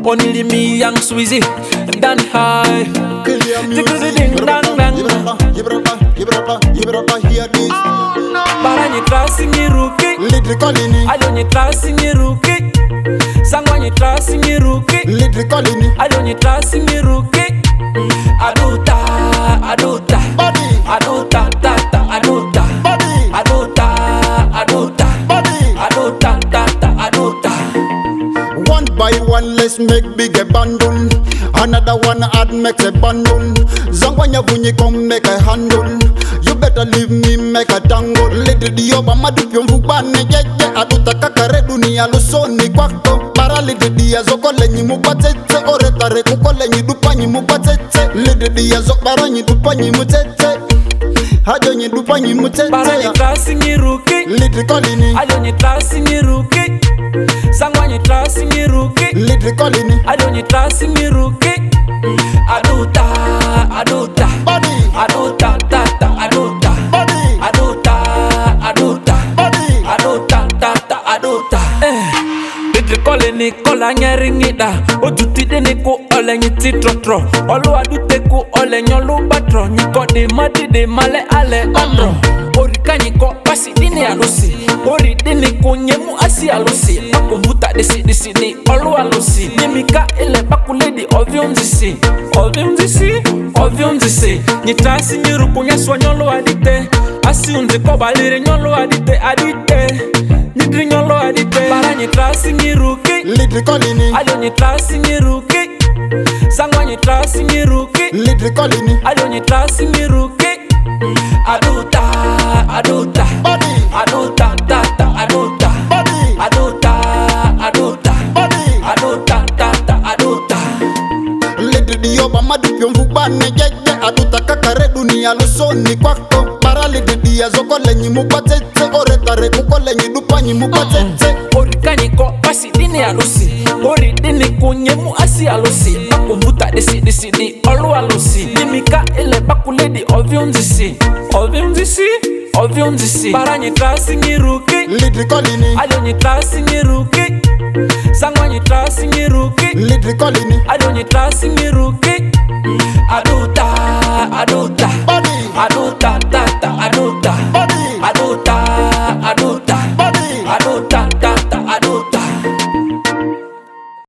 Only me young Sweezy, Dan high. Tickle ding dang dang. You better hear this. Baranye tracing ni rookie. Lyrically, I don't tracing ni rookie. Sangwanye tracing ni rookie. lyrically, I don't tracing ni rookie. Aduta, aduta, body, aduta, tata, aduta, body, aduta, aduta, body. aduta, tata, aduta. One by one, let's make big a bundle. Another one add makes a bundle. Zangwanya vunyi come make a handle. You better leave me make a tangle. Little dio bama dupyo mvubane jeje. Aduta kakare dunia lusoni kwako. Para little dia zoko lenyi mupatete. Oretare kuko lenyi dupanyi mupatete. Little dia zoko baranyi dupanyi mutete. Hajo nyi dupanyi mutete. Baranye tracing ni rookie. Lyrically ni, I don't tracing ni rookie. Sangwanye tracing ni rookie. lyrically ni, I don't tracing ni rookie. Aduta, aduta, body, aduta, tata, aduta, body, aduta, aduta, body. aduta, tata, aduta. Little colony, cola nyaringida. Ojutide ne ko ole nyiti trotro. Olu adute ko ole nyolu batro. Nyiko de mati de male ale andro. Orika nyiko pasi dini alusi. Ori dini ko nyemu asi alusi. Akumbuta desi ni olu alusi. Nyemika ele bakuledi ovium zisi. Ovium zisi, ovium zisi. Nyitasi nyirupu nyeswa nyolu adite. Asi unzi ko balire nyolu adite adite. Nidri nyolu adite. Baranye tracing ni rookie. Lyrically ni, I don't tracing ni rookie. Sangwanye tracing ni rookie. lyrically ni, I don't tracing ni rookie. Aduta, aduta, body, aduta, tata, aduta, body, aduta, aduta, body. aduta, tata, aduta. Little dio bama dupyo mvubane jeje. Aduta kakare dunia lusoni kwako. Para little dia zoko lenyi mupatete. Oretare kuko lenyi dupanyi mupatete. Orika nyiko pasi dini alusi. Ori dini ko nyemu asi alusi. Akumbuta desi ni olu alusi. Nyemika ele bakuledi ovium zisi. Ovium zisi, ovium zisi. Baranye tracing ni rookie. Lyrically ni, I don't tracing ni rookie. Sangwanye tracing ni rookie. lyrically ni, I don't tracing ni rookie.